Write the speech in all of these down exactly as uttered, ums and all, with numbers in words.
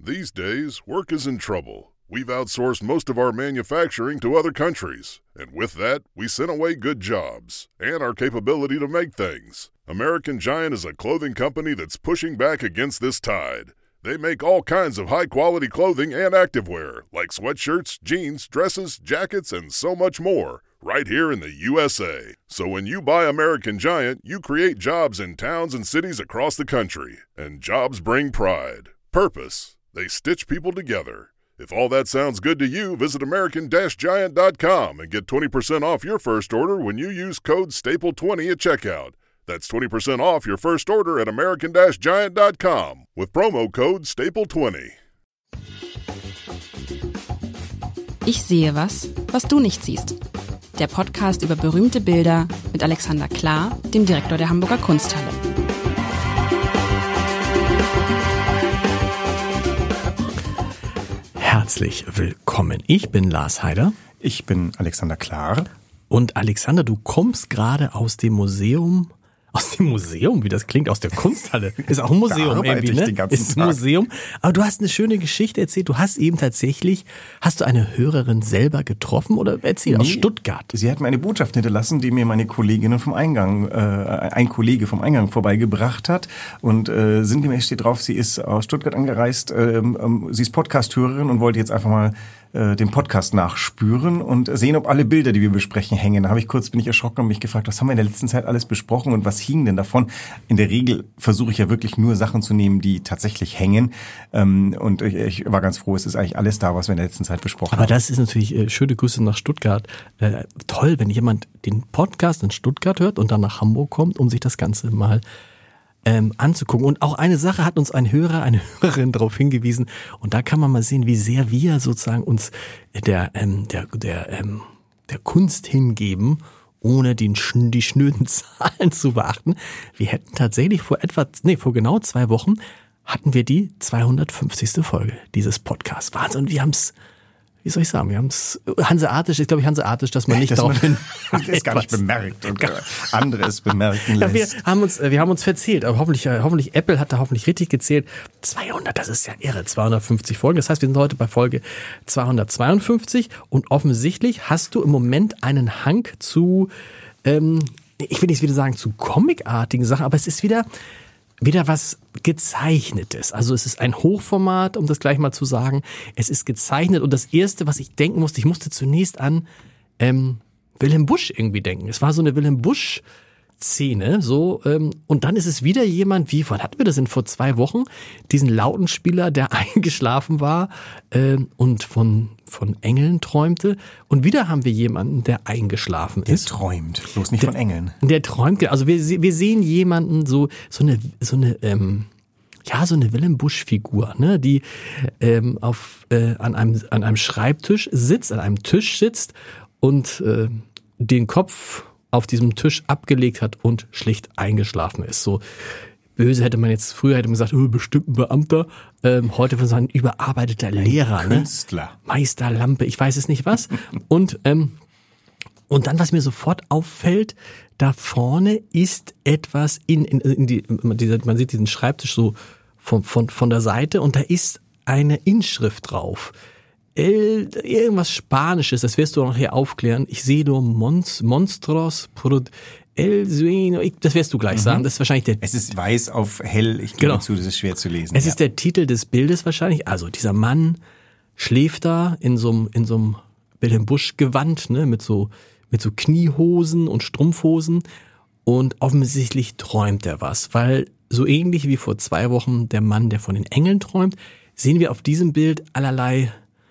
These days, work is in trouble. We've outsourced most of our manufacturing to other countries, and with that, we sent away good jobs and our capability to make things. American Giant is a clothing company that's pushing back against this tide. They make all kinds of high-quality clothing and activewear, like sweatshirts, jeans, dresses, jackets, and so much more, right here in the U S A. So when you buy American Giant, you create jobs in towns and cities across the country. And jobs bring pride, purpose. They stitch people together. If all that sounds good to you, visit American Giant dot com and get twenty percent off your first order when you use code staple twenty at checkout. That's twenty percent off your first order at American Giant dot com with promo code staple twenty. Ich sehe was, was du nicht siehst. Der Podcast über berühmte Bilder mit Alexander Klar, dem Direktor der Hamburger Kunsthalle. Herzlich willkommen. Ich bin Lars Heider. Ich bin Alexander Klar. Und Alexander, du kommst gerade aus dem Museum, aus dem Museum, wie das klingt, aus der Kunsthalle. Ist auch ein Museum irgendwie, ne? Den ganzen Ist ein Museum. Aber du hast eine schöne Geschichte erzählt. Du hast eben tatsächlich, hast du eine Hörerin selber getroffen oder erzählt, nee, aus Stuttgart? Sie hat mir eine Botschaft hinterlassen, die mir meine Kollegin vom Eingang, äh, ein Kollege vom Eingang vorbeigebracht hat. Und äh, sinngemäß steht drauf, sie ist aus Stuttgart angereist, äh, äh, sie ist Podcast-Hörerin und wollte jetzt einfach mal den Podcast nachspüren und sehen, ob alle Bilder, die wir besprechen, hängen. Da habe ich kurz, bin ich erschrocken und mich gefragt, was haben wir in der letzten Zeit alles besprochen und was hing denn davon? In der Regel versuche ich ja wirklich nur Sachen zu nehmen, die tatsächlich hängen. Und ich war ganz froh, es ist eigentlich alles da, was wir in der letzten Zeit besprochen Aber haben. Aber das ist natürlich, äh, schöne Grüße nach Stuttgart. Äh, toll, wenn jemand den Podcast in Stuttgart hört und dann nach Hamburg kommt, um sich das Ganze mal Ähm, anzugucken. Und auch eine Sache hat uns ein Hörer, eine Hörerin darauf hingewiesen. Und da kann man mal sehen, wie sehr wir sozusagen uns der ähm, der der ähm, der Kunst hingeben, ohne den die schnöden Zahlen zu beachten. Wir hätten tatsächlich vor etwa, nee, vor genau zwei Wochen hatten wir die zweihundertfünfzigste Folge dieses Podcasts. Wahnsinn. Und wir haben es, wie soll ich sagen, wir haben es hanseatisch, ist glaube ich hanseatisch, dass man nicht dass darauf hin ist gar nicht bemerkt und anderes bemerken ja, lässt. wir haben uns, wir haben uns verzählt, aber hoffentlich, hoffentlich Apple hat da hoffentlich richtig gezählt. zweihundert, das ist ja irre, zweihundertfünfzig Folgen. Das heißt, wir sind heute bei Folge zweihundertzweiundfünfzig und offensichtlich hast du im Moment einen Hang zu, ähm, ich will nicht wieder sagen zu comicartigen Sachen, aber es ist wieder wieder was Gezeichnetes. Also es ist ein Hochformat, um das gleich mal zu sagen. Es ist gezeichnet und das Erste, was ich denken musste, ich musste zunächst an ähm, Wilhelm Busch irgendwie denken. Es war so eine Wilhelm Busch Szene, so, ähm, und dann ist es wieder jemand, wie, wann hatten wir das denn vor zwei Wochen? Diesen Lautenspieler, der eingeschlafen war ähm, und von von Engeln träumte. Und wieder haben wir jemanden, der eingeschlafen der ist. Der träumt, bloß nicht der, von Engeln. Der träumt, also wir, wir sehen jemanden, so so eine, so eine ähm, ja, so eine Wilhelm Busch-Figur, ne, die ähm, auf äh, an einem an einem Schreibtisch sitzt, an einem Tisch sitzt und äh, den Kopf auf diesem Tisch abgelegt hat und schlicht eingeschlafen ist. So böse hätte man jetzt, früher hätte man gesagt, oh, bestimmt ein Beamter, ähm, heute würde man sagen, überarbeiteter Lehrer, ein Künstler, ne? Meisterlampe, ich weiß es nicht was. und ähm, und dann, was mir sofort auffällt, da vorne ist etwas in, in, in die, man sieht diesen Schreibtisch so von, von, von der Seite und da ist eine Inschrift drauf. El, irgendwas Spanisches, das wirst du noch hier aufklären. Ich sehe nur Mons, Monstros, Prod, El Sueno, das wirst du gleich mhm. sagen. Das ist wahrscheinlich der. Es ist weiß auf hell, ich gebe genau. zu, das ist schwer zu lesen. Es ja. ist der Titel des Bildes wahrscheinlich. Also dieser Mann schläft da in so einem, in so einem Wilhelm Busch Gewand, ne, mit so, mit so Kniehosen und Strumpfhosen. Und offensichtlich träumt er was, weil so ähnlich wie vor zwei Wochen der Mann, der von den Engeln träumt, sehen wir auf diesem Bild allerlei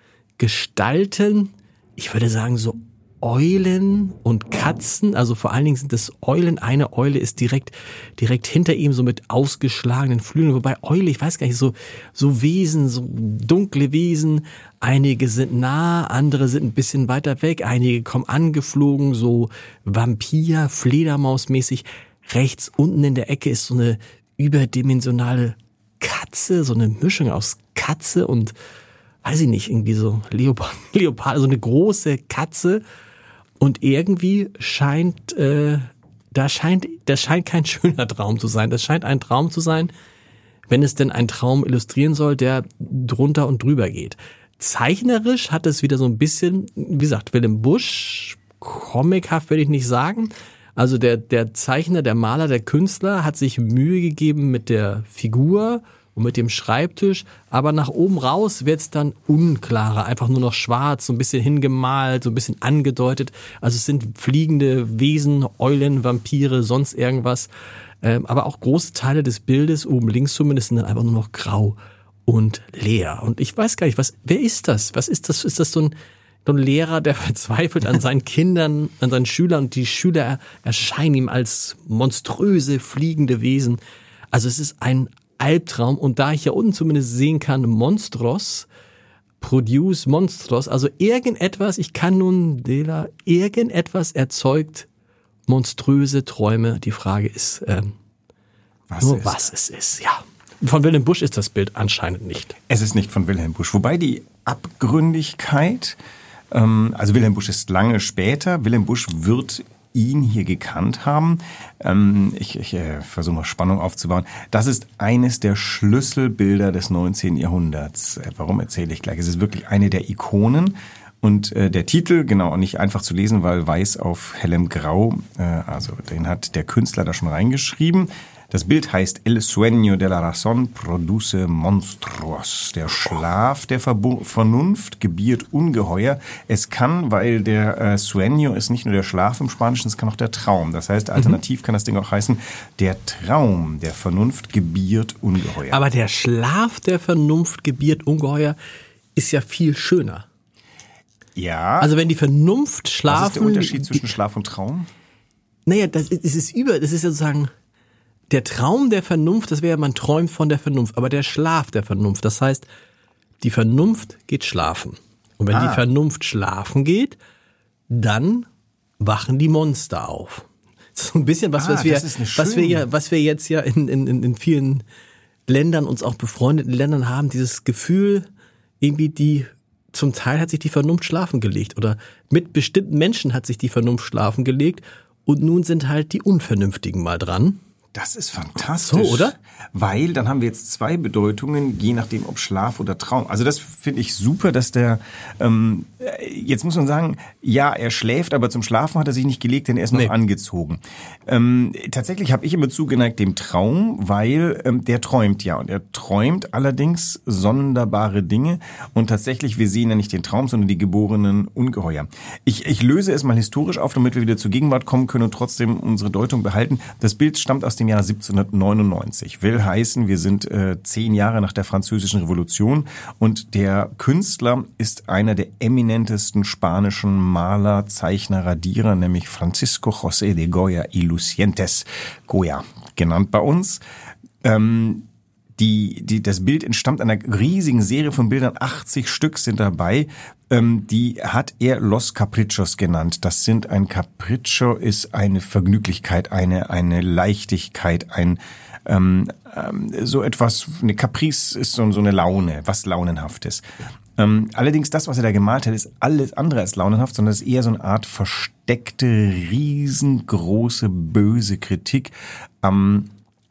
Gestalten, ich würde sagen so Eulen und Katzen, also vor allen Dingen sind das Eulen, eine Eule ist direkt direkt hinter ihm so mit ausgeschlagenen Flügeln, wobei Eule, ich weiß gar nicht, so so Wesen, so dunkle Wesen, einige sind nah, andere sind ein bisschen weiter weg, einige kommen angeflogen, so Vampir, Fledermausmäßig, rechts unten in der Ecke ist so eine überdimensionale Katze, so eine Mischung aus Katze und weiß ich nicht, irgendwie so Leopard, Leopard, so eine große Katze und irgendwie scheint, äh, da scheint, das scheint kein schöner Traum zu sein. Das scheint ein Traum zu sein, wenn es denn einen Traum illustrieren soll, der drunter und drüber geht. Zeichnerisch hat es wieder so ein bisschen, wie gesagt, Willem Busch, comichaft will ich nicht sagen. Also der, der Zeichner, der Maler, der Künstler hat sich Mühe gegeben mit der Figur und mit dem Schreibtisch, aber nach oben raus wird's dann unklarer, einfach nur noch schwarz, so ein bisschen hingemalt, so ein bisschen angedeutet. Also es sind fliegende Wesen, Eulen, Vampire, sonst irgendwas. Ähm, aber auch große Teile des Bildes, oben links zumindest, sind dann einfach nur noch grau und leer. Und ich weiß gar nicht, was, wer ist das? Was ist das? Ist das so ein, so ein Lehrer, der verzweifelt an seinen Kindern, an seinen Schülern, und die Schüler erscheinen ihm als monströse, fliegende Wesen. Also es ist ein Albtraum, und da ich hier unten zumindest sehen kann, Monstros, Produce Monstros, also irgendetwas, ich kann nun, Dela, irgendetwas erzeugt monströse Träume. Die Frage ist ähm, was nur, ist? was es ist, ja. Von Wilhelm Busch ist das Bild anscheinend nicht. Es ist nicht von Wilhelm Busch, wobei die Abgründigkeit, ähm, also Wilhelm Busch ist lange später, Wilhelm Busch wird ihn hier gekannt haben. Ähm, ich ich äh, versuche mal Spannung aufzubauen. Das ist eines der Schlüsselbilder des neunzehnten Jahrhunderts. Äh, warum erzähle ich gleich? Es ist wirklich eine der Ikonen. Und äh, der Titel, genau, nicht einfach zu lesen, weil weiß auf hellem Grau, äh, also den hat der Künstler da schon reingeschrieben. Das Bild heißt El sueño de la razón produce monstruos. Der Schlaf der Verbu- Vernunft gebiert Ungeheuer. Es kann, weil der äh, sueño ist nicht nur der Schlaf im Spanischen, es kann auch der Traum. Das heißt, alternativ mhm. kann das Ding auch heißen, der Traum der Vernunft gebiert Ungeheuer. Aber der Schlaf der Vernunft gebiert Ungeheuer ist ja viel schöner. Ja. Also wenn die Vernunft schlafen... Was ist der Unterschied zwischen Schlaf und Traum? Naja, das ist, das ist über, das ist ja sozusagen... Der Traum der Vernunft, das wäre, man träumt von der Vernunft, aber der Schlaf der Vernunft, das heißt, die Vernunft geht schlafen. Und wenn ah. die Vernunft schlafen geht, dann wachen die Monster auf. Das ist so ein bisschen was, ah, was wir, was wir ja, was wir jetzt ja in, in, in vielen Ländern, uns auch befreundeten Ländern haben, dieses Gefühl, irgendwie die, zum Teil hat sich die Vernunft schlafen gelegt oder mit bestimmten Menschen hat sich die Vernunft schlafen gelegt und nun sind halt die Unvernünftigen mal dran. Das ist fantastisch. So, oder? Weil dann haben wir jetzt zwei Bedeutungen, je nachdem ob Schlaf oder Traum. Also das finde ich super, dass der, ähm, jetzt muss man sagen, ja, er schläft, aber zum Schlafen hat er sich nicht gelegt, denn er ist noch nee. angezogen. Ähm, tatsächlich habe ich immer zugeneigt dem Traum, weil ähm, der träumt ja. Und er träumt allerdings sonderbare Dinge. Und tatsächlich, wir sehen ja nicht den Traum, sondern die geborenen Ungeheuer. Ich, ich löse es mal historisch auf, damit wir wieder zur Gegenwart kommen können und trotzdem unsere Deutung behalten. Das Bild stammt aus dem Jahr siebzehnhundertneunundneunzig. Will heißen, wir sind äh, zehn Jahre nach der Französischen Revolution und der Künstler ist einer der eminentesten spanischen Maler, Zeichner, Radierer, nämlich Francisco José de Goya y Lucientes. Goya, genannt bei uns. Ähm, Die, die, das Bild entstammt einer riesigen Serie von Bildern, achtzig Stück sind dabei. Ähm, die hat er Los Caprichos genannt. Das sind ein Capriccio ist eine Vergnüglichkeit, eine eine Leichtigkeit, ein ähm, ähm, so etwas. Eine Caprice ist so, so eine Laune, was Launenhaftes. Ähm, allerdings das, was er da gemalt hat, ist alles andere als launenhaft, sondern es ist eher so eine Art versteckte, riesengroße, böse Kritik am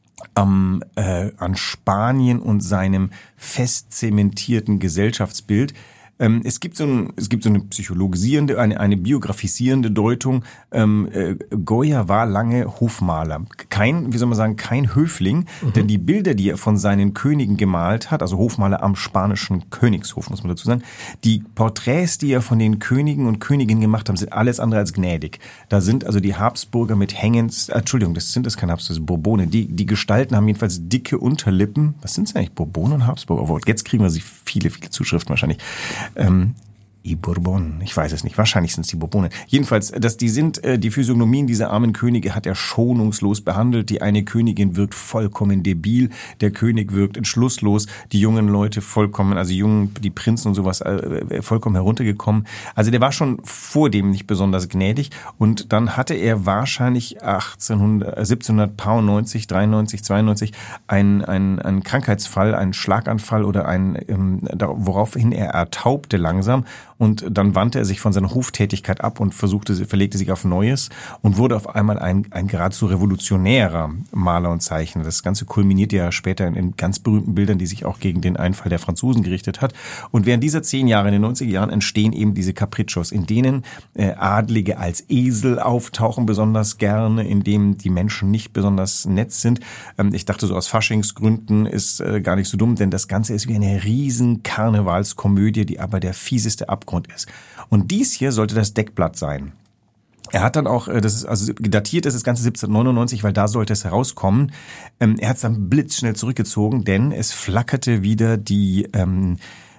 Am, äh, an Spanien und seinem fest zementierten Gesellschaftsbild. Ähm, es gibt so ein, es gibt so eine psychologisierende, eine, eine biografisierende Deutung. Ähm, äh, Goya war lange Hofmaler. Kein, wie soll man sagen, kein Höfling, mhm. denn die Bilder, die er von seinen Königen gemalt hat, also Hofmaler am spanischen Königshof, muss man dazu sagen, die Porträts, die er von den Königen und Königinnen gemacht haben, sind alles andere als gnädig. Da sind also die Habsburger mit Hängens, äh, Entschuldigung, das sind das keine Habsburger, das sind Bourbonen. Die, die Gestalten haben jedenfalls dicke Unterlippen. Was sind es eigentlich, Bourbonen und Habsburger? Obwohl, jetzt kriegen wir sie viele, viele Zuschriften wahrscheinlich. Ähm, Die Bourbonen, ich weiß es nicht, wahrscheinlich sind es die Bourbonen. Jedenfalls, dass die sind, äh, die Physiognomien dieser armen Könige hat er schonungslos behandelt. Die eine Königin wirkt vollkommen debil, der König wirkt entschlusslos, die jungen Leute vollkommen, also die Jungen, die Prinzen und sowas, äh, vollkommen heruntergekommen. Also der war schon vor dem nicht besonders gnädig und dann hatte er wahrscheinlich achtzehnhundert, siebzehnhundertneunzig, dreiundneunzig, zweiundneunzig einen ein, ein Krankheitsfall, einen Schlaganfall oder ein, ähm, woraufhin er ertaubte langsam. und dann wandte er sich von seiner Hoftätigkeit ab und versuchte, verlegte sich auf Neues und wurde auf einmal ein, ein geradezu revolutionärer Maler und Zeichner. Das Ganze kulminiert ja später in, in ganz berühmten Bildern, die sich auch gegen den Einfall der Franzosen gerichtet hat. Und während dieser zehn Jahre, in den neunziger Jahren, entstehen eben diese Capriccios, in denen äh, Adlige als Esel auftauchen besonders gerne, in denen die Menschen nicht besonders nett sind. Ähm, ich dachte so, aus Faschingsgründen ist äh, gar nicht so dumm, denn das Ganze ist wie eine riesen Karnevalskomödie, die aber der fieseste Abgrund ist. Und dies hier sollte das Deckblatt sein. Er hat dann auch, das ist also datiert ist das Ganze siebzehnhundertneunundneunzig, weil da sollte es herauskommen. Er hat es dann blitzschnell zurückgezogen, denn es flackerte wieder die ähm,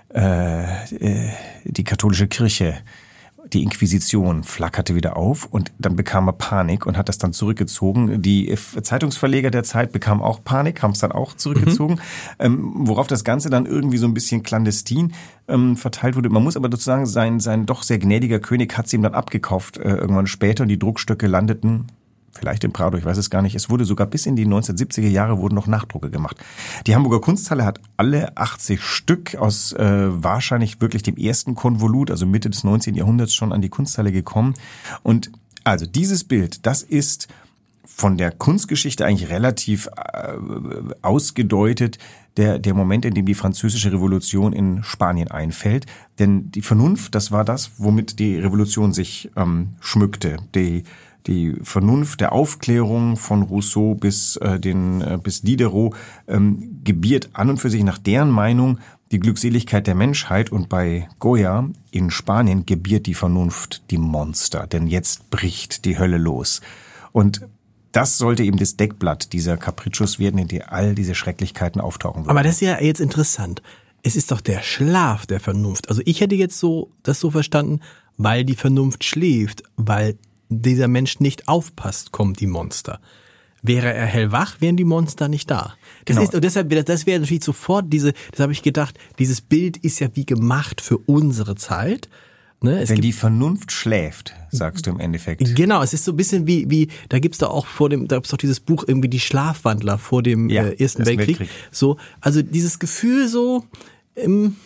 äh, die katholische Kirche. Die Inquisition flackerte wieder auf und dann bekam er Panik und hat das dann zurückgezogen. Die Zeitungsverleger der Zeit bekamen auch Panik, haben es dann auch zurückgezogen, mhm. ähm, worauf das Ganze dann irgendwie so ein bisschen clandestin ähm, verteilt wurde. Man muss aber dazu sagen, sein, sein doch sehr gnädiger König hat es ihm dann abgekauft äh, irgendwann später und die Druckstöcke landeten vielleicht im Prado, ich weiß es gar nicht. Es wurde sogar bis in die neunzehnhundertsiebziger Jahre wurden noch Nachdrucke gemacht. Die Hamburger Kunsthalle hat alle achtzig Stück aus äh, wahrscheinlich wirklich dem ersten Konvolut, also Mitte des neunzehnten Jahrhunderts schon an die Kunsthalle gekommen. Und also dieses Bild, das ist von der Kunstgeschichte eigentlich relativ äh, ausgedeutet der der Moment, in dem die französische Revolution in Spanien einfällt. Denn die Vernunft, das war das, womit die Revolution sich ähm, schmückte. Die Die Vernunft der Aufklärung von Rousseau bis äh, den äh, bis Diderot ähm, gebiert an und für sich nach deren Meinung die Glückseligkeit der Menschheit, und bei Goya in Spanien gebiert die Vernunft die Monster, denn jetzt bricht die Hölle los. Und das sollte eben das Deckblatt dieser Capriccios werden, in der all diese Schrecklichkeiten auftauchen würden. Aber das ist ja jetzt interessant. Es ist doch der Schlaf der Vernunft. Also ich hätte jetzt so das so verstanden, weil die Vernunft schläft, weil dieser Mensch nicht aufpasst, kommen die Monster. Wäre er hellwach, wären die Monster nicht da. Das Genau. ist, und deshalb, das wäre natürlich sofort diese, das habe ich gedacht, dieses Bild ist ja wie gemacht für unsere Zeit. Ne, es Wenn gibt, die Vernunft schläft, sagst du im Endeffekt. Genau, es ist so ein bisschen wie, wie da gibt's da auch vor dem, da gibt's doch dieses Buch irgendwie die Schlafwandler vor dem Ja, äh, Ersten Ersten Weltkrieg. Weltkrieg. So, also dieses Gefühl so, ähm,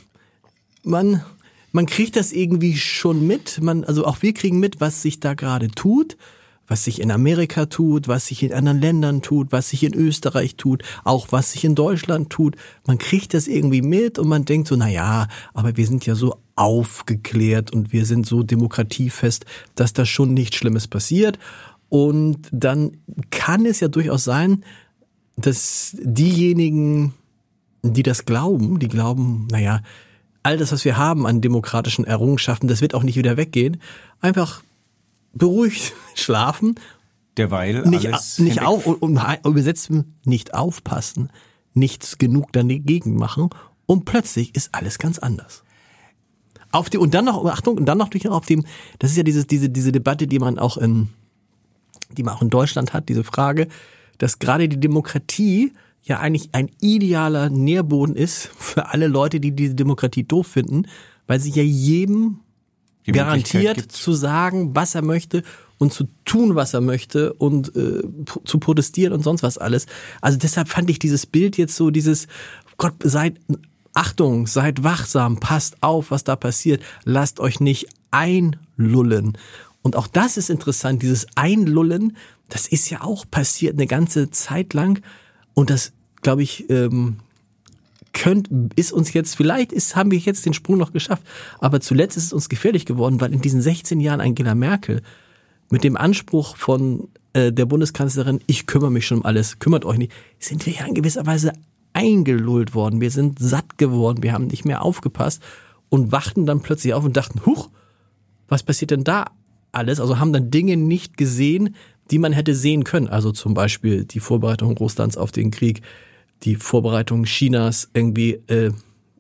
man man kriegt das irgendwie schon mit, man, also auch wir kriegen mit, was sich da gerade tut, was sich in Amerika tut, was sich in anderen Ländern tut, was sich in Österreich tut, auch was sich in Deutschland tut. Man kriegt das irgendwie mit und man denkt so, na ja, aber wir sind ja so aufgeklärt und wir sind so demokratiefest, dass da schon nichts Schlimmes passiert. Und dann kann es ja durchaus sein, dass diejenigen, die das glauben, die glauben, na ja, all das, was wir haben an demokratischen Errungenschaften, das wird auch nicht wieder weggehen. Einfach beruhigt schlafen, Derweil nicht, alles nicht hinweg- auf, um, übersetzen, nicht aufpassen, nichts genug dagegen machen und plötzlich ist alles ganz anders. Auf die, und dann noch, Achtung, und dann noch durch auf dem, das ist ja dieses, diese, diese Debatte, die man auch in, die man auch in Deutschland hat, diese Frage, dass gerade die Demokratie ja eigentlich ein idealer Nährboden ist für alle Leute, die diese Demokratie doof finden, weil sie ja jedem Die Möglichkeit garantiert gibt. zu sagen, was er möchte und zu tun, was er möchte und äh, p- zu protestieren und sonst was alles. Also deshalb fand ich dieses Bild jetzt so, dieses Gott, seid Achtung, seid wachsam, passt auf, was da passiert, lasst euch nicht einlullen. Und auch das ist interessant, dieses Einlullen, das ist ja auch passiert eine ganze Zeit lang. Und das, glaube ich, ähm, könnt, ist uns jetzt, vielleicht ist, haben wir jetzt den Sprung noch geschafft, aber zuletzt ist es uns gefährlich geworden, weil in diesen sechzehn Jahren Angela Merkel mit dem Anspruch von äh, der Bundeskanzlerin, ich kümmere mich schon um alles, kümmert euch nicht, sind wir ja in gewisser Weise eingelullt worden. Wir sind satt geworden, wir haben nicht mehr aufgepasst und wachten dann plötzlich auf und dachten, huch, was passiert denn da alles? Also haben dann Dinge nicht gesehen, die man hätte sehen können. Also zum Beispiel die Vorbereitung Russlands auf den Krieg, die Vorbereitung Chinas, irgendwie äh,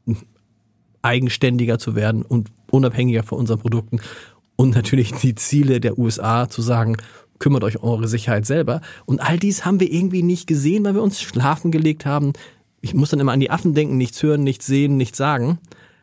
eigenständiger zu werden und unabhängiger von unseren Produkten. Und natürlich die Ziele der U S A zu sagen, kümmert euch um eure Sicherheit selber. Und all dies haben wir irgendwie nicht gesehen, weil wir uns schlafen gelegt haben. Ich muss dann immer an die Affen denken, nichts hören, nichts sehen, nichts sagen.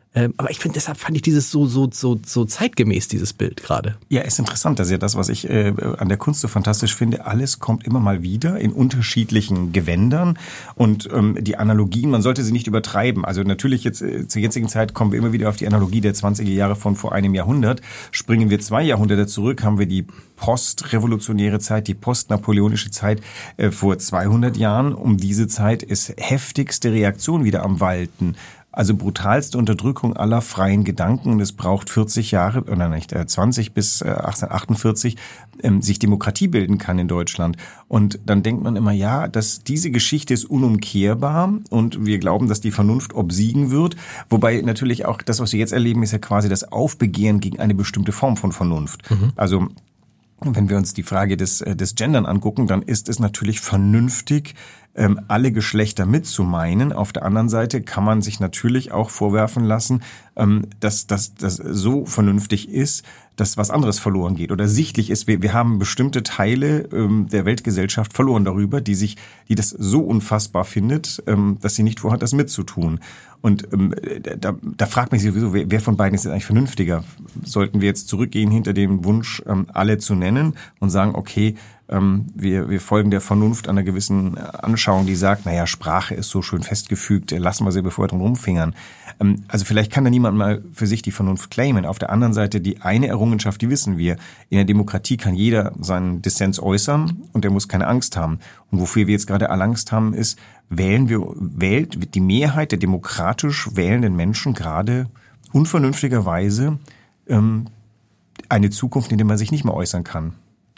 Ähm, aber ich finde, deshalb fand ich dieses so so so so zeitgemäß, dieses Bild gerade. Ja, ist interessant. Das ist ja das, was ich äh, an der Kunst so fantastisch finde. Alles kommt immer mal wieder in unterschiedlichen Gewändern und ähm, die Analogien, man sollte sie nicht übertreiben. Also natürlich jetzt äh, zur jetzigen Zeit kommen wir immer wieder auf die Analogie der zwanziger Jahre von vor einem Jahrhundert. Springen wir zwei Jahrhunderte zurück, haben wir die postrevolutionäre Zeit, die postnapoleonische Zeit äh, vor zweihundert Jahren. Um diese Zeit ist heftigste Reaktion wieder am Walten. Also brutalste Unterdrückung aller freien Gedanken. Und es braucht vierzig Jahre, oder nicht, zwanzig bis achtzehnhundertachtundvierzig, ähm, sich Demokratie bilden kann in Deutschland. Und dann denkt man immer, ja, dass diese Geschichte ist unumkehrbar und wir glauben, dass die Vernunft obsiegen wird. Wobei natürlich auch das, was wir jetzt erleben, ist ja quasi das Aufbegehren gegen eine bestimmte Form von Vernunft. Mhm. Also wenn wir uns die Frage des, des Gendern angucken, dann ist es natürlich vernünftig, ähm, alle Geschlechter mitzumeinen. Auf der anderen Seite kann man sich natürlich auch vorwerfen lassen, ähm, dass das so vernünftig ist, dass was anderes verloren geht oder sichtlich ist. Wir, wir haben bestimmte Teile ähm, der Weltgesellschaft verloren darüber, die sich, die das so unfassbar findet, ähm, dass sie nicht vorhat, das mitzutun. Und ähm, da, da fragt man sich sowieso, wer, wer von beiden ist eigentlich vernünftiger? Sollten wir jetzt zurückgehen hinter dem Wunsch, ähm, alle zu nennen und sagen, okay, ähm, wir, wir folgen der Vernunft einer gewissen Anschauung, die sagt, naja, Sprache ist so schön festgefügt, lassen wir sie, bevor wir drum rumfingern. Ähm, also vielleicht kann da niemand mal für sich die Vernunft claimen. Auf der anderen Seite die eine Errungenschaft, die wissen wir, in der Demokratie kann jeder seinen Dissens äußern und er muss keine Angst haben. Und wofür wir jetzt gerade alle Angst haben, ist, wählen wir, wählt die Mehrheit der demokratisch wählenden Menschen gerade unvernünftigerweise ähm, eine Zukunft, in der man sich nicht mehr äußern kann.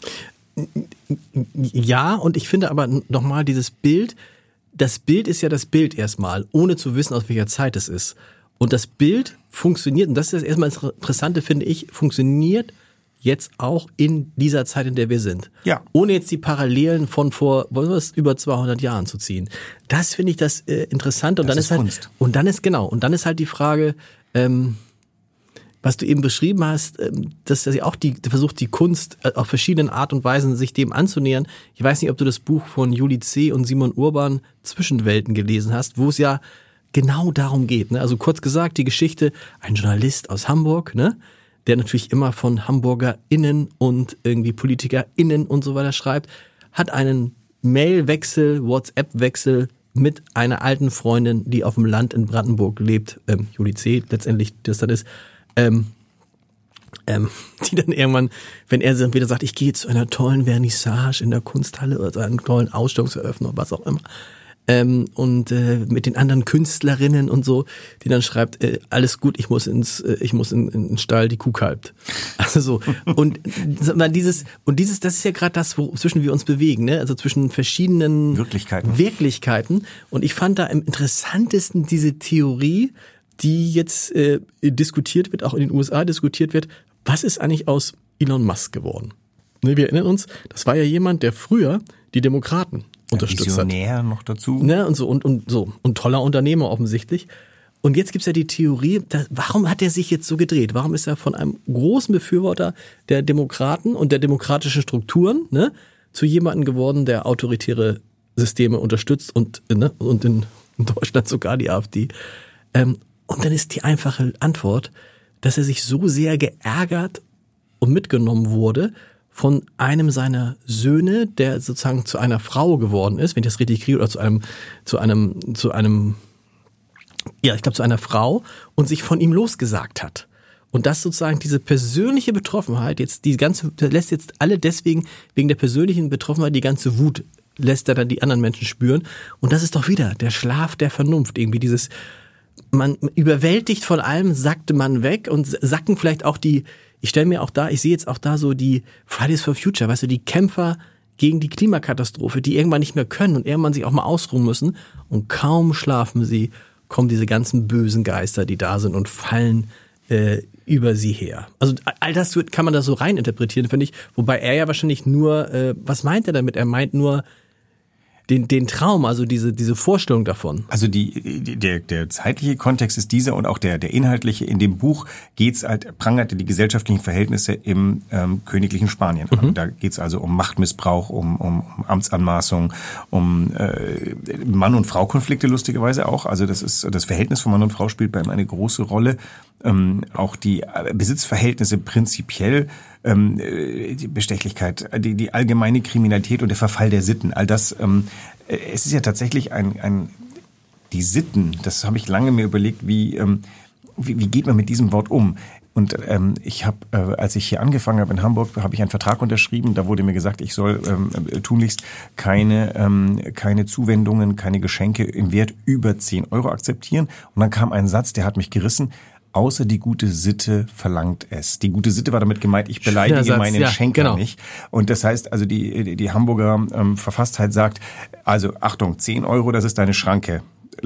Ja, und ich finde aber nochmal dieses Bild, das Bild ist ja das Bild erstmal, ohne zu wissen, aus welcher Zeit es ist. Und das Bild funktioniert, und das ist das erstmal das Interessante, finde ich, funktioniert jetzt auch in dieser Zeit, in der wir sind. Ja. Ohne jetzt die Parallelen von vor was, über zweihundert Jahren zu ziehen. Das finde ich das äh, Interessante. Und das dann ist, ist halt, Kunst. Und dann ist, genau, und dann ist halt die Frage, ähm, was du eben beschrieben hast, dass sie auch die versucht, die Kunst auf verschiedenen Art und Weisen sich dem anzunähern. Ich weiß nicht, ob du das Buch von Juli C. und Simon Urban Zwischenwelten gelesen hast, wo es ja genau darum geht. Ne? Also kurz gesagt, die Geschichte, ein Journalist aus Hamburg, ne, der natürlich immer von HamburgerInnen und irgendwie PolitikerInnen und so weiter schreibt, hat einen Mailwechsel, WhatsApp-Wechsel mit einer alten Freundin, die auf dem Land in Brandenburg lebt, ähm, Juli C. letztendlich das dann ist, Ähm, ähm, die dann irgendwann, wenn er dann wieder sagt, ich gehe jetzt zu einer tollen Vernissage in der Kunsthalle oder zu einer tollen Ausstellungseröffnung, was auch immer, ähm, und äh, mit den anderen Künstlerinnen und so, die dann schreibt, äh, alles gut, ich muss ins, äh, ich muss in, in den Stall, die Kuh kalbt. Also so und dieses und dieses, das ist ja gerade das, wozwischen wir uns bewegen, ne? Also zwischen verschiedenen Wirklichkeiten. Wirklichkeiten. Und ich fand da am interessantesten diese Theorie, die jetzt äh, diskutiert wird, auch in den U S A diskutiert wird, was ist eigentlich aus Elon Musk geworden? Ne, wir erinnern uns, das war ja jemand, der früher die Demokraten unterstützt Visionär hat. noch dazu. Ne, und so und, und so und toller Unternehmer offensichtlich. Und jetzt gibt's ja die Theorie, dass, warum hat er sich jetzt so gedreht? Warum ist er von einem großen Befürworter der Demokraten und der demokratischen Strukturen, ne, zu jemandem geworden, der autoritäre Systeme unterstützt und, ne, und in, in Deutschland sogar die AfD. Ähm, Und dann ist die einfache Antwort, dass er sich so sehr geärgert und mitgenommen wurde von einem seiner Söhne, der sozusagen zu einer Frau geworden ist, wenn ich das richtig kriege, oder zu einem, zu einem, zu einem, ja, ich glaube zu einer Frau und sich von ihm losgesagt hat. Und das sozusagen diese persönliche Betroffenheit, jetzt die ganze, lässt jetzt alle deswegen, wegen der persönlichen Betroffenheit, die ganze Wut lässt er dann die anderen Menschen spüren. Und das ist doch wieder der Schlaf der Vernunft, irgendwie dieses, man überwältigt von allem, sackte man weg und sacken vielleicht auch die, ich stelle mir auch da, ich sehe jetzt auch da so die Fridays for Future, weißt du, die Kämpfer gegen die Klimakatastrophe, die irgendwann nicht mehr können und irgendwann sich auch mal ausruhen müssen und kaum schlafen sie, kommen diese ganzen bösen Geister, die da sind und fallen äh, über sie her. Also all das kann man da so rein interpretieren, finde ich, wobei er ja wahrscheinlich nur, äh, was meint er damit? Er meint nur den, den Traum, also diese, diese Vorstellung davon. Also die, die, der, der zeitliche Kontext ist dieser und auch der, der inhaltliche. In dem Buch geht's halt, prangert die gesellschaftlichen Verhältnisse im ähm, königlichen Spanien an. Mhm. Da geht's also um Machtmissbrauch, um, um, um Amtsanmaßung, um äh, Mann- und Frau-Konflikte lustigerweise auch. Also das ist das Verhältnis von Mann und Frau spielt bei ihm eine große Rolle. Ähm, auch die Besitzverhältnisse prinzipiell, ähm, die Bestechlichkeit, die, die allgemeine Kriminalität und der Verfall der Sitten, all das, ähm, es ist ja tatsächlich ein, ein die Sitten, das habe ich lange mir überlegt, wie, ähm, wie, wie geht man mit diesem Wort um? Und ähm, ich habe, äh, als ich hier angefangen habe in Hamburg, habe ich einen Vertrag unterschrieben. Da wurde mir gesagt, ich soll ähm, tunlichst keine ähm, keine Zuwendungen, keine Geschenke im Wert über zehn Euro akzeptieren. Und dann kam ein Satz, der hat mich gerissen. Außer die gute Sitte verlangt es. Die gute Sitte war damit gemeint, ich beleidige Satz, meinen ja, Schenker genau. nicht. Und das heißt, also die die, die Hamburger ähm, Verfasstheit sagt, also Achtung, zehn Euro, das ist deine Schranke.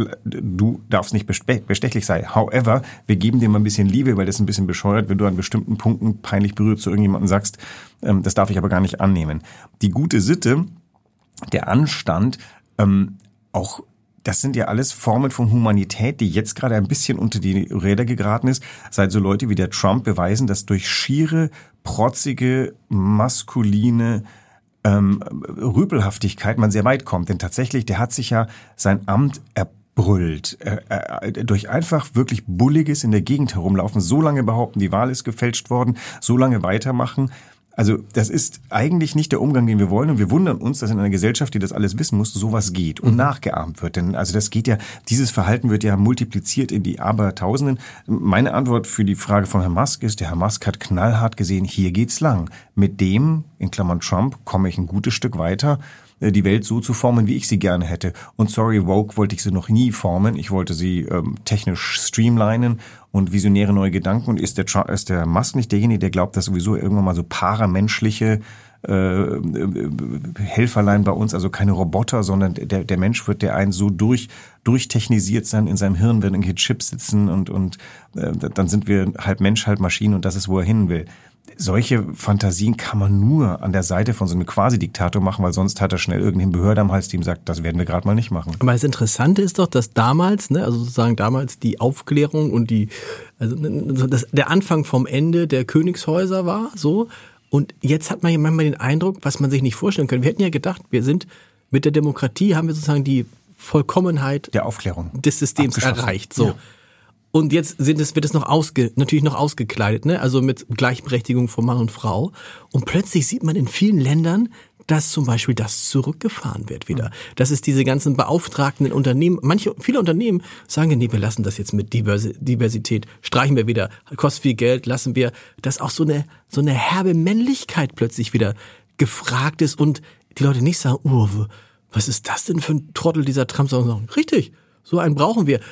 Du darfst nicht bestechlich sein. However, wir geben dir mal ein bisschen Liebe, weil das ist ein bisschen bescheuert, wenn du an bestimmten Punkten peinlich berührt zu irgendjemandem sagst, ähm, das darf ich aber gar nicht annehmen. Die gute Sitte, der Anstand, ähm, auch das sind ja alles Formen von Humanität, die jetzt gerade ein bisschen unter die Räder geraten ist, seit so Leute wie der Trump beweisen, dass durch schiere, protzige, maskuline ähm, Rüpelhaftigkeit man sehr weit kommt. Denn tatsächlich, der hat sich ja sein Amt erbrüllt. Äh, äh, durch einfach wirklich Bulliges in der Gegend herumlaufen, so lange behaupten, die Wahl ist gefälscht worden, so lange weitermachen. Also das ist eigentlich nicht der Umgang, den wir wollen. Und wir wundern uns, dass in einer Gesellschaft, die das alles wissen muss, sowas geht und mhm. nachgeahmt wird. Denn also das geht ja, dieses Verhalten wird ja multipliziert in die Abertausenden. Meine Antwort für die Frage von Herrn Musk ist, der Herr Musk hat knallhart gesehen, hier geht's lang. Mit dem, in Klammern Trump, komme ich ein gutes Stück weiter, die Welt so zu formen, wie ich sie gerne hätte. Und sorry, woke wollte ich sie noch nie formen. Ich wollte sie ähm, technisch streamlinen und visionäre neue Gedanken. Und ist der, ist der Musk nicht derjenige, der glaubt, dass sowieso irgendwann mal so paramenschliche äh, Helferlein bei uns, also keine Roboter, sondern der, der Mensch wird der einen so durch durchtechnisiert sein, in seinem Hirn werden irgendwelche Chips sitzen und, und äh, dann sind wir halb Mensch, halb Maschine und das ist, wo er hin will. Solche Fantasien kann man nur an der Seite von so einem Quasi-Diktator machen, weil sonst hat er schnell irgendeine Behörde am Hals, die ihm sagt, das werden wir gerade mal nicht machen. Aber das Interessante ist doch, dass damals, ne, also sozusagen damals die Aufklärung und die, also das, der Anfang vom Ende der Königshäuser war, so. Und jetzt hat man ja manchmal den Eindruck, was man sich nicht vorstellen kann. Wir hätten ja gedacht, wir sind mit der Demokratie, haben wir sozusagen die Vollkommenheit der Aufklärung des Systems erreicht, so. Ja. Und jetzt sind es, wird es noch ausge, natürlich noch ausgekleidet, ne? Also mit Gleichberechtigung von Mann und Frau. Und plötzlich sieht man in vielen Ländern, dass zum Beispiel das zurückgefahren wird wieder. Das ist diese ganzen beauftragten Unternehmen. Manche, viele Unternehmen sagen, nee, wir lassen das jetzt mit Diversität, streichen wir wieder, kostet viel Geld, lassen wir, dass auch so eine, so eine herbe Männlichkeit plötzlich wieder gefragt ist und die Leute nicht sagen, oh, was ist das denn für ein Trottel, dieser Trump, sondern sagen, richtig, so einen brauchen wir.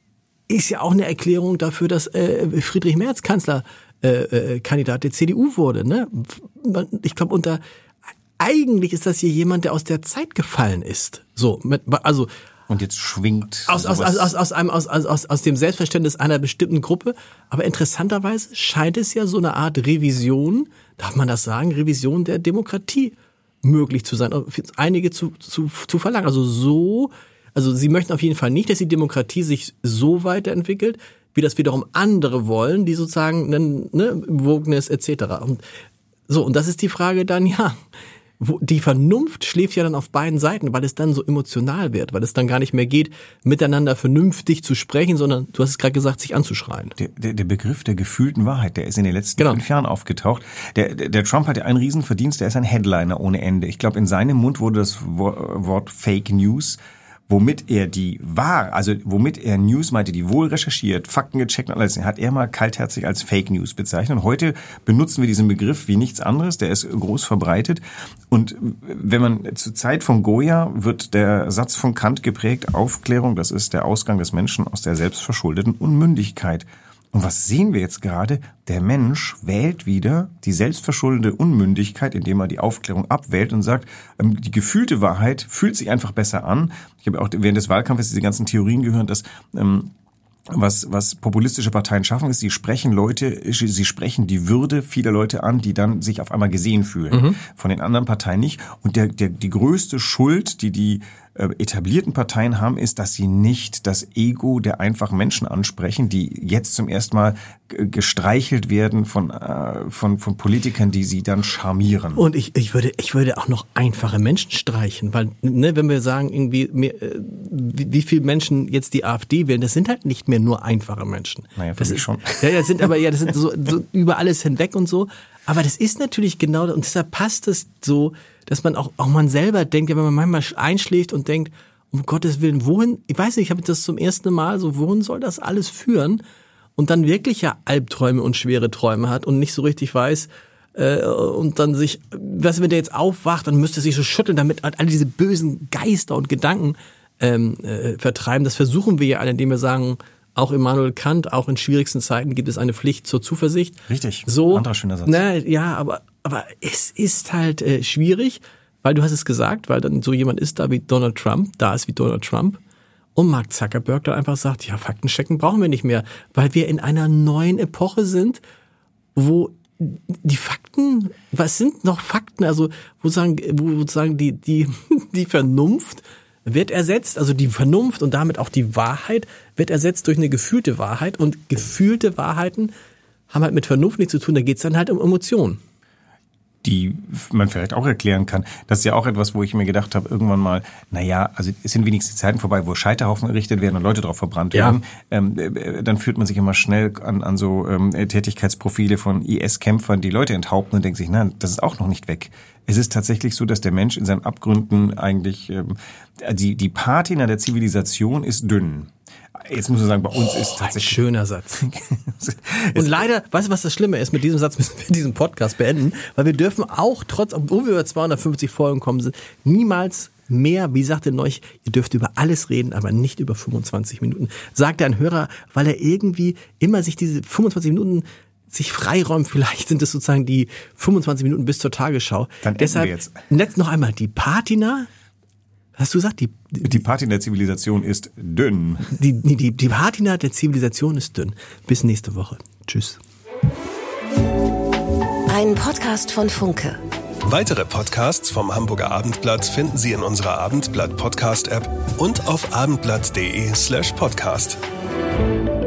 Ist ja auch eine Erklärung dafür, dass äh, Friedrich Merz Kanzler äh, äh, Kandidat der C D U wurde. Ne? Ich glaube, unter eigentlich ist das hier jemand, der aus der Zeit gefallen ist. So, mit, also und jetzt schwingt aus aus, aus aus aus einem aus aus aus dem Selbstverständnis einer bestimmten Gruppe. Aber interessanterweise scheint es ja so eine Art Revision, darf man das sagen, Revision der Demokratie möglich zu sein, einige zu zu zu verlangen. Also so Also sie möchten auf jeden Fall nicht, dass die Demokratie sich so weiterentwickelt, wie das wiederum andere wollen, die sozusagen ne, Wokeness et cetera. Und so, und das ist die Frage dann, ja, wo, die Vernunft schläft ja dann auf beiden Seiten, weil es dann so emotional wird, weil es dann gar nicht mehr geht, miteinander vernünftig zu sprechen, sondern, du hast es gerade gesagt, sich anzuschreien. Der, der, der Begriff der gefühlten Wahrheit, der ist in den letzten genau. fünf Jahren aufgetaucht. Der, der, der Trump hat ja einen Riesenverdienst, der ist ein Headliner ohne Ende. Ich glaube, in seinem Mund wurde das Wort Fake News, womit er die wahr, also womit er News meinte, die wohl recherchiert, Fakten gecheckt und alles, hat er mal kaltherzig als Fake News bezeichnet. Und heute benutzen wir diesen Begriff wie nichts anderes, der ist groß verbreitet. Und wenn man zur Zeit von Goya wird der Satz von Kant geprägt, Aufklärung, das ist der Ausgang des Menschen aus der selbstverschuldeten Unmündigkeit. Und was sehen wir jetzt gerade? Der Mensch wählt wieder die selbstverschuldete Unmündigkeit, indem er die Aufklärung abwählt und sagt, die gefühlte Wahrheit fühlt sich einfach besser an. Ich habe auch während des Wahlkampfes diese ganzen Theorien gehört, dass ähm, was, was populistische Parteien schaffen, ist, sie sprechen Leute, sie sprechen die Würde vieler Leute an, die dann sich auf einmal gesehen fühlen. Mhm. Von den anderen Parteien nicht. Und der, der, die größte Schuld, die die äh, etablierten Parteien haben, ist, dass sie nicht das Ego der einfachen Menschen ansprechen, die jetzt zum ersten Mal g- gestreichelt werden von, äh, von, von Politikern, die sie dann charmieren. Und ich, ich würde, ich würde auch noch einfache Menschen streichen, weil, ne, wenn wir sagen, irgendwie, mehr, äh, wie, wie viele Menschen jetzt die AfD wählen, das sind halt nicht mehr nur einfache Menschen. Naja, für das mich ist, schon. Ja, das sind aber, ja, das sind so, so über alles hinweg und so. Aber das ist natürlich genau, und deshalb passt es so, dass man auch, auch man selber denkt, ja, wenn man manchmal einschläft und denkt, um Gottes Willen, wohin, ich weiß nicht, ich habe das zum ersten Mal so, wohin soll das alles führen? Und dann wirklich ja Albträume und schwere Träume hat und nicht so richtig weiß, äh, und dann sich, was, wenn der jetzt aufwacht, dann müsste er sich so schütteln, damit all diese bösen Geister und Gedanken ähm, äh, vertreiben. Das versuchen wir ja alle, indem wir sagen, auch Immanuel Kant, auch in schwierigsten Zeiten gibt es eine Pflicht zur Zuversicht. Richtig, so, anderer schöner Satz. Na, ja, aber, aber es ist halt äh, schwierig, weil du hast es gesagt, weil dann so jemand ist da wie Donald Trump, da ist wie Donald Trump und Mark Zuckerberg dann einfach sagt, ja, Faktenchecken brauchen wir nicht mehr, weil wir in einer neuen Epoche sind, wo die Fakten, was sind noch Fakten, also wo sagen, wo sagen die, die, die Vernunft wird ersetzt, also die Vernunft und damit auch die Wahrheit wird ersetzt durch eine gefühlte Wahrheit und gefühlte Wahrheiten haben halt mit Vernunft nichts zu tun, da geht's dann halt um Emotionen. Die man vielleicht auch erklären kann. Das ist ja auch etwas, wo ich mir gedacht habe, irgendwann mal, naja, also es sind wenigstens die Zeiten vorbei, wo Scheiterhaufen errichtet werden und Leute drauf verbrannt ja. werden. Ähm, äh, dann führt man sich immer schnell an, an so ähm, Tätigkeitsprofile von I S-Kämpfern, die Leute enthaupten und denkt sich, nein, das ist auch noch nicht weg. Es ist tatsächlich so, dass der Mensch in seinen Abgründen eigentlich, ähm, die, die Patina der Zivilisation ist dünn. Jetzt muss man sagen, bei uns oh, ist tatsächlich... Ein schöner Satz. Und leider, weißt du, was das Schlimme ist? Mit diesem Satz müssen wir diesen Podcast beenden, weil wir dürfen auch, trotz, obwohl wir über zweihundertfünfzig Folgen kommen sind, niemals mehr, wie sagte Neuch, ihr dürft über alles reden, aber nicht über fünfundzwanzig Minuten. Sagt ein Hörer, weil er irgendwie immer sich diese fünfundzwanzig Minuten sich freiräumt. Vielleicht sind es sozusagen die fünfundzwanzig Minuten bis zur Tagesschau. Dann enden Deshalb, wir jetzt. Jetzt noch einmal die Patina. Hast du gesagt, die, die, die Patina der Zivilisation ist dünn. Die, die, die Patina der Zivilisation ist dünn. Bis nächste Woche. Tschüss. Ein Podcast von Funke. Weitere Podcasts vom Hamburger Abendblatt finden Sie in unserer Abendblatt Podcast App und auf abendblatt punkt de slash podcast.